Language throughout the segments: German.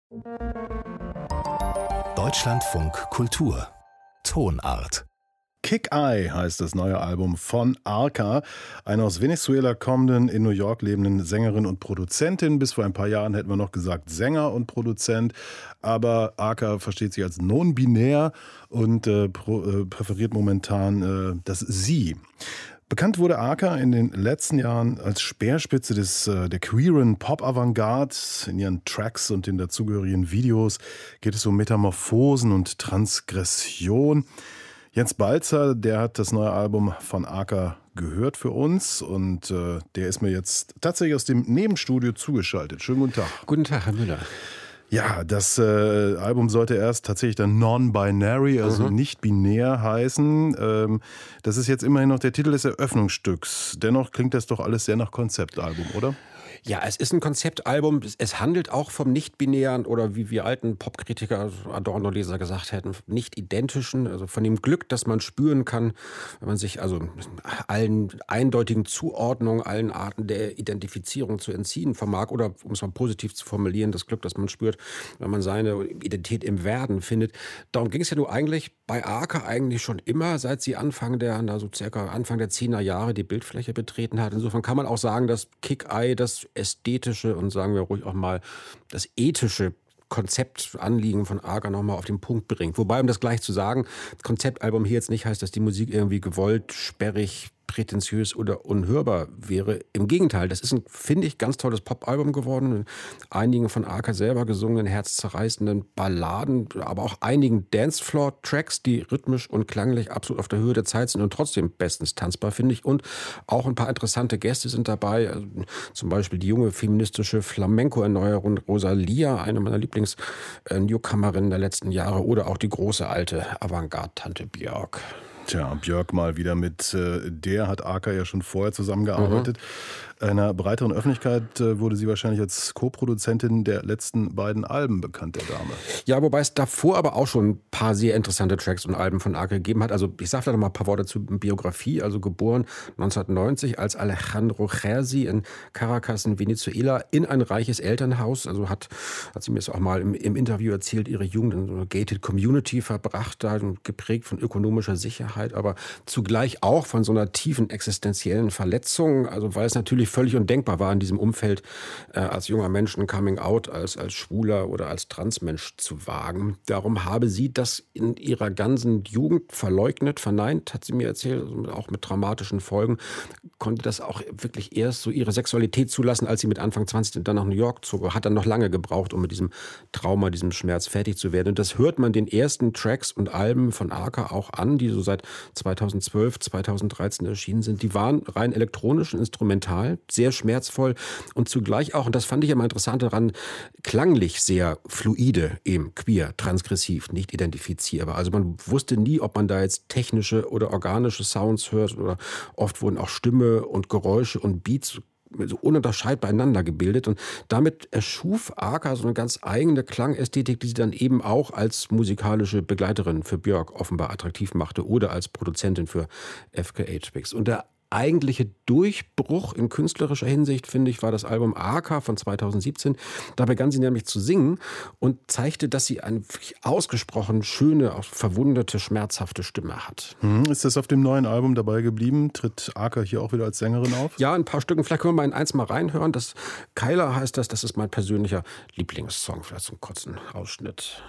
Deutschlandfunk Kultur Tonart. Kick-Eye heißt das neue Album von Arca, einer aus Venezuela kommenden, in New York lebenden Sängerin und Produzentin. Bis vor ein paar Jahren hätten wir noch gesagt Sänger und Produzent, aber Arca versteht sich als non-binär und präferiert momentan das Sie. Bekannt wurde Arca in den letzten Jahren als Speerspitze der queeren Pop-Avantgarde. In ihren Tracks und den dazugehörigen Videos geht es um Metamorphosen und Transgression. Jens Balzer, der hat das neue Album von Arca gehört für uns und der ist mir jetzt tatsächlich aus dem Nebenstudio zugeschaltet. Schönen guten Tag. Guten Tag, Herr Müller. Ja, das Album sollte erst tatsächlich dann Non-Binary, also nicht binär heißen. Das ist jetzt immerhin noch der Titel des Eröffnungsstücks. Dennoch klingt das doch alles sehr nach Konzeptalbum, oder? Ja, es ist ein Konzeptalbum. Es handelt auch vom Nicht-Binären oder wie wir alten Popkritiker, Adorno-Leser gesagt hätten, nicht identischen, also von dem Glück, das man spüren kann, wenn man sich also allen eindeutigen Zuordnungen, allen Arten der Identifizierung zu entziehen vermag oder, um es mal positiv zu formulieren, das Glück, das man spürt, wenn man seine Identität im Werden findet. Darum ging es ja nur eigentlich bei Arca eigentlich schon immer, seit sie Anfang der 10er Jahre die Bildfläche betreten hat. Insofern kann man auch sagen, dass Kick-Eye das ästhetische und sagen wir ruhig auch mal das ethische Konzeptanliegen von Arca nochmal auf den Punkt bringt. Wobei, um das gleich zu sagen, Konzeptalbum hier jetzt nicht heißt, dass die Musik irgendwie gewollt, sperrig, prätentiös oder unhörbar wäre. Im Gegenteil, das ist ein, finde ich, ganz tolles Popalbum geworden. Mit einigen von Arca selber gesungenen, herzzerreißenden Balladen, aber auch einigen Dancefloor-Tracks, die rhythmisch und klanglich absolut auf der Höhe der Zeit sind und trotzdem bestens tanzbar, finde ich. Und auch ein paar interessante Gäste sind dabei. Also zum Beispiel die junge feministische Flamenco-Erneuerung Rosalia, eine meiner Lieblings-Newcomerinnen der letzten Jahre, oder auch die große alte Avantgarde-Tante Björk. Tja, Björk mal wieder mit der hat Arca ja schon vorher zusammengearbeitet. Einer breiteren Öffentlichkeit wurde sie wahrscheinlich als Co-Produzentin der letzten beiden Alben bekannt, der Dame. Ja, wobei es davor aber auch schon ein paar sehr interessante Tracks und Alben von Arca gegeben hat. Also ich sage vielleicht noch mal ein paar Worte zur Biografie. Also geboren 1990 als Alejandro Gersi in Caracas in Venezuela in ein reiches Elternhaus. Also hat sie mir das auch mal im Interview erzählt, ihre Jugend in so einer gated Community verbracht, da geprägt von ökonomischer Sicherheit, aber zugleich auch von so einer tiefen existenziellen Verletzung. Also weil es natürlich völlig undenkbar war, in diesem Umfeld als junger Mensch ein Coming-out als Schwuler oder als Transmensch zu wagen. Darum habe sie das in ihrer ganzen Jugend verleugnet, verneint, hat sie mir erzählt, also auch mit traumatischen Folgen. Konnte das auch wirklich erst so ihre Sexualität zulassen, als sie mit Anfang 20 dann nach New York zog. Hat dann noch lange gebraucht, um mit diesem Trauma, diesem Schmerz fertig zu werden. Und das hört man den ersten Tracks und Alben von Arca auch an, die so seit 2012, 2013 erschienen sind. Die waren rein elektronisch und instrumental, sehr schmerzvoll und zugleich auch, und das fand ich immer interessant daran, klanglich sehr fluide, eben queer, transgressiv, nicht identifizierbar. Also man wusste nie, ob man da jetzt technische oder organische Sounds hört, oder oft wurden auch Stimme und Geräusche und Beats so ununterscheidbar beieinander gebildet. Und damit erschuf Arca so eine ganz eigene Klangästhetik, die sie dann eben auch als musikalische Begleiterin für Björk offenbar attraktiv machte oder als Produzentin für FKA Twigs. Und der eigentliche Durchbruch in künstlerischer Hinsicht, finde ich, war das Album Arca von 2017. Da begann sie nämlich zu singen und zeigte, dass sie eine wirklich ausgesprochen schöne, auch verwundete, schmerzhafte Stimme hat. Ist das auf dem neuen Album dabei geblieben? Tritt Arca hier auch wieder als Sängerin auf? Ja, ein paar Stücken. Vielleicht können wir mal in eins mal reinhören. Das Keiler heißt das. Das ist mein persönlicher Lieblingssong. Vielleicht so einen kurzen Ausschnitt.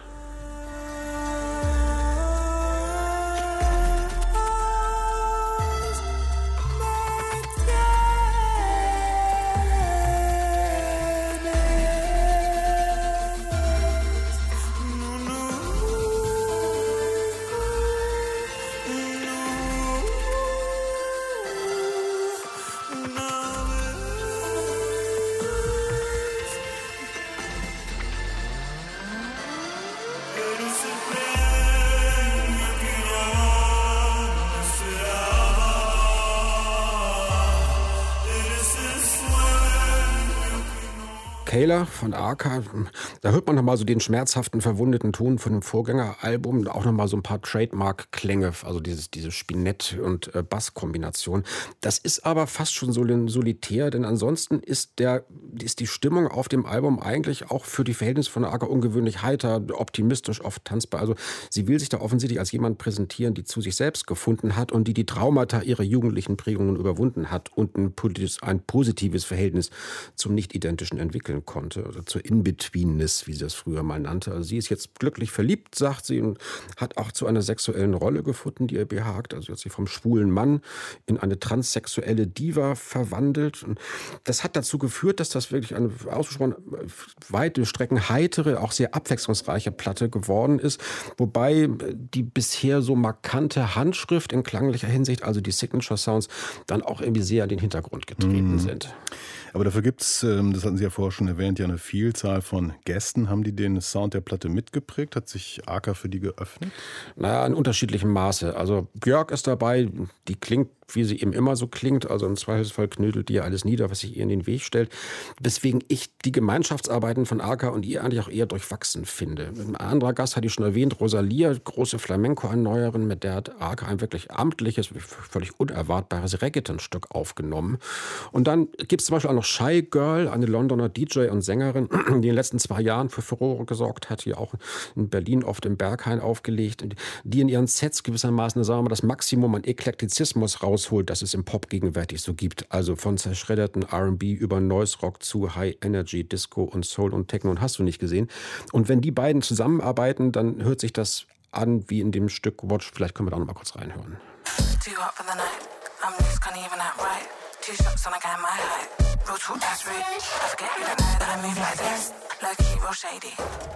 Kayla von Arca, da hört man nochmal so den schmerzhaften, verwundeten Ton von dem Vorgängeralbum, auch nochmal so ein paar Trademark-Klänge, also diese Spinett- und Bass-Kombination. Das ist aber fast schon so solitär, denn ansonsten ist die Stimmung auf dem Album eigentlich auch für die Verhältnisse von Arca ungewöhnlich heiter, optimistisch, oft tanzbar. Also sie will sich da offensichtlich als jemand präsentieren, die zu sich selbst gefunden hat und die Traumata ihrer jugendlichen Prägungen überwunden hat und ein positives Verhältnis zum Nicht-Identischen entwickeln konnte, also zur In-Betweenness, wie sie das früher mal nannte. Also sie ist jetzt glücklich verliebt, sagt sie, und hat auch zu einer sexuellen Rolle gefunden, die ihr behagt. Also sie hat sich vom schwulen Mann in eine transsexuelle Diva verwandelt. Und das hat dazu geführt, dass das wirklich eine ausgesprochen weite Strecken heitere, auch sehr abwechslungsreiche Platte geworden ist, wobei die bisher so markante Handschrift in klanglicher Hinsicht, also die Signature Sounds, dann auch irgendwie sehr in den Hintergrund getreten sind. Aber dafür gibt es, das hatten Sie ja vorher schon erwähnt, ja eine Vielzahl von Gästen. Haben die den Sound der Platte mitgeprägt? Hat sich Arca für die geöffnet? Naja, in unterschiedlichem Maße. Also Björk ist dabei, die klingt, wie sie eben immer so klingt. Also im Zweifelsfall knödelt die ja alles nieder, was sich ihr in den Weg stellt. Weswegen ich die Gemeinschaftsarbeiten von Arca und ihr eigentlich auch eher durchwachsen finde. Ein anderer Gast hatte ich schon erwähnt, Rosalia, große Flamenco-Erneuerin, mit der hat Arca ein wirklich amtliches, völlig unerwartbares Reggaeton-Stück aufgenommen. Und dann gibt es zum Beispiel auch noch Shy Girl, eine Londoner DJ und Sängerin, die in den letzten 2 Jahren für Furore gesorgt hat, die auch in Berlin oft im Berghain aufgelegt, die in ihren Sets gewissermaßen, sagen wir mal, das Maximum an Eklektizismus rausholt, das es im Pop gegenwärtig so gibt. Also von zerschredderten R&B über Noise Rock zu High Energy, Disco und Soul und Techno, und hast du nicht gesehen. Und wenn die beiden zusammenarbeiten, dann hört sich das an wie in dem Stück Watch. Vielleicht können wir da noch mal kurz reinhören. Too hot for the night. I'm just can't even act right. 2 shots and I got my height. Real talk, that's rude. I forget you don't know that I move like this. Low key, real shady.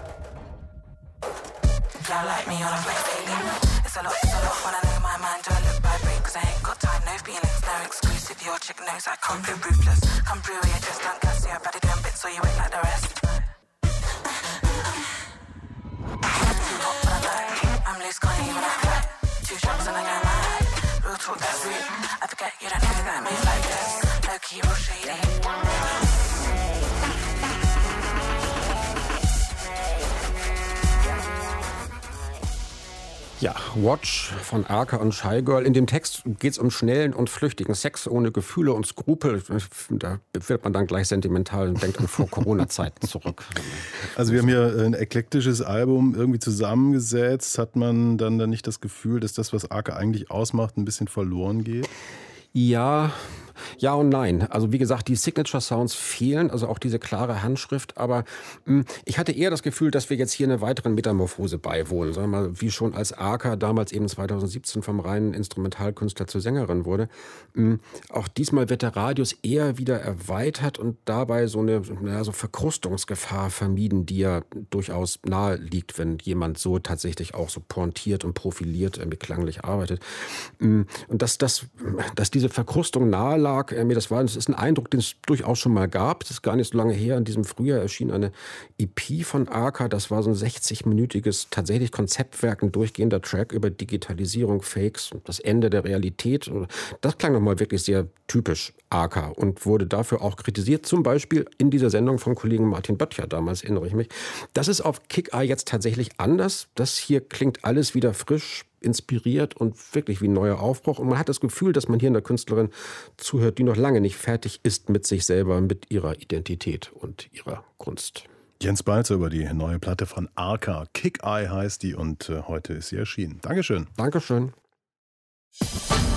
Y'all like me on a flex daily. It's a lot when I know my mind. Do I look vibrate? Cause I ain't got time, no feelings, no exclusive. Your chick knows I come through ruthless. Come through where you just don't gas. Yeah, better doing bits so you ain't like the rest. Too hot for the night. I'm loose, can't even act right. 2 shots and I got my height. Real talk, that's rude. I forget you don't know that I move like this. Low key, real shady. Ja, Watch von Arca und Shy Girl. In dem Text geht es um schnellen und flüchtigen Sex ohne Gefühle und Skrupel. Da wird man dann gleich sentimental und denkt an Vor-Corona-Zeiten zurück. Also wir haben hier ein eklektisches Album irgendwie zusammengesetzt. Hat man dann nicht das Gefühl, dass das, was Arca eigentlich ausmacht, ein bisschen verloren geht? Ja und nein. Also wie gesagt, die Signature Sounds fehlen, also auch diese klare Handschrift. Aber ich hatte eher das Gefühl, dass wir jetzt hier einer weiteren Metamorphose beiwohnen. Sagen wir mal, wie schon als Arca damals eben 2017 vom reinen Instrumentalkünstler zur Sängerin wurde. Auch diesmal wird der Radius eher wieder erweitert und dabei so eine Verkrustungsgefahr vermieden, die ja durchaus nahe liegt, wenn jemand so tatsächlich auch so pointiert und profiliert klanglich arbeitet. Und dass diese Verkrustung nahe lag, das ist ein Eindruck, den es durchaus schon mal gab. Das ist gar nicht so lange her. In diesem Frühjahr erschien eine EP von Arca. Das war so ein 60-minütiges, tatsächlich Konzeptwerk, ein durchgehender Track über Digitalisierung, Fakes und das Ende der Realität. Das klang nochmal wirklich sehr typisch Arca und wurde dafür auch kritisiert. Zum Beispiel in dieser Sendung vom Kollegen Martin Böttcher, damals erinnere ich mich. Das ist auf Kick-Eye jetzt tatsächlich anders. Das hier klingt alles wieder frisch, inspiriert und wirklich wie ein neuer Aufbruch. Und man hat das Gefühl, dass man hier einer Künstlerin zuhört, die noch lange nicht fertig ist mit sich selber, mit ihrer Identität und ihrer Kunst. Jens Balzer über die neue Platte von Arca. Kick-Eye heißt die und heute ist sie erschienen. Dankeschön. Dankeschön.